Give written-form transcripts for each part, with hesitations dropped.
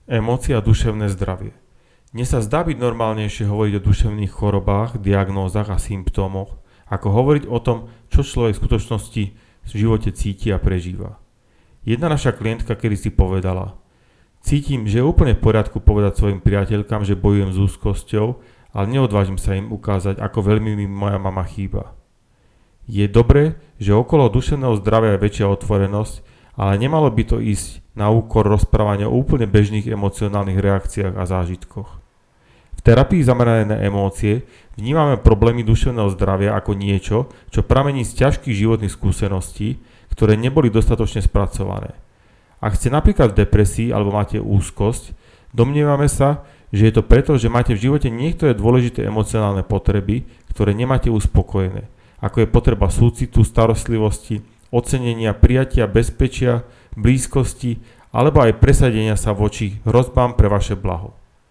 Emócie a duševné zdravie. Dnes sa zdá byť normálnejšie hovoriť o duševných chorobách, diagnózach a symptómoch, ako hovoriť o tom, čo človek v skutočnosti v živote cíti a prežíva. Jedna naša klientka kedysi povedala: cítim, že je úplne v poriadku povedať svojim priateľkám, že bojujem s úzkosťou, ale neodvážim sa im ukázať, ako veľmi mi moja mama chýba. Je dobré, že okolo duševného zdravia je väčšia otvorenosť, ale nemalo by to ísť na úkor rozprávania o úplne bežných emocionálnych reakciách a zážitkoch. V terapii zameranej na emócie vnímame problémy duševného zdravia ako niečo, čo pramení z ťažkých životných skúseností, ktoré neboli dostatočne spracované. Ak ste napríklad v depresii alebo máte úzkosť, domnievame sa, že je to preto, že máte v živote niektoré dôležité emocionálne potreby, ktoré nemáte uspokojené, ako je potreba súcitu, starostlivosti, ocenenia, prijatia, bezpečia, blízkosti alebo aj presadenia sa voči hrozbám pre vaše blaho.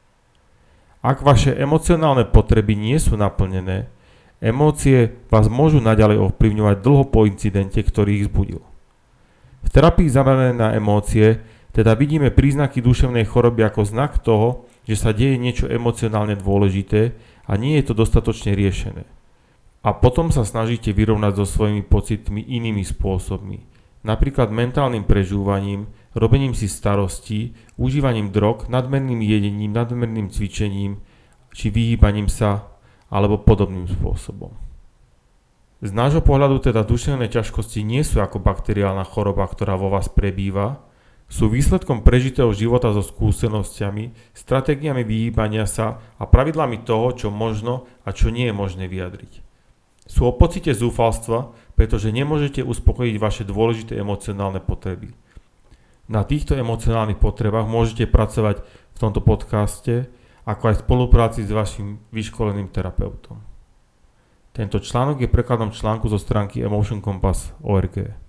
Ak vaše emocionálne potreby nie sú naplnené, emócie vás môžu naďalej ovplyvňovať dlho po incidente, ktorý ich vzbudil. V terapii zameranej na emócie teda vidíme príznaky duševnej choroby ako znak toho, že sa deje niečo emocionálne dôležité a nie je to dostatočne riešené. A potom sa snažíte vyrovnať so svojimi pocitmi inými spôsobmi, napríklad mentálnym prežúvaním, robením si starostí, užívaním drog, nadmerným jedením, nadmerným cvičením či vyhýbaním sa alebo podobným spôsobom. Z nášho pohľadu teda duševné ťažkosti nie sú ako bakteriálna choroba, ktorá vo vás prebýva, sú výsledkom prežitého života so skúsenosťami, stratégiami vyhýbania sa a pravidlami toho, čo možno a čo nie je možné vyjadriť. Sú o pocite zúfalstva, pretože nemôžete uspokojiť vaše dôležité emocionálne potreby. Na týchto emocionálnych potrebách môžete pracovať v tomto podcaste, ako aj v spolupráci s vašim vyškoleným terapeutom. Tento článok je prekladom článku zo stránky emotioncompass.org.